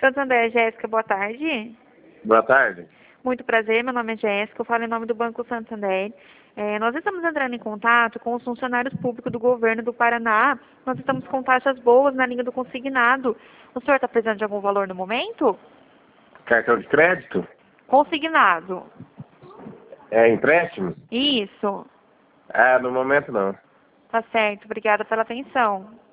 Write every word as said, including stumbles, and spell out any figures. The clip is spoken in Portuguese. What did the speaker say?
Santander, Jéssica, boa tarde. Boa tarde. Muito prazer, meu nome é Jéssica, eu falo em nome do Banco Santander. É, nós estamos entrando em contato com os funcionários públicos do governo do Paraná. Nós estamos com taxas boas na linha do consignado. O senhor está precisando de algum valor no momento? Cartão de crédito? Consignado. É empréstimo? Isso. Ah, no momento não. Tá certo, obrigada pela atenção.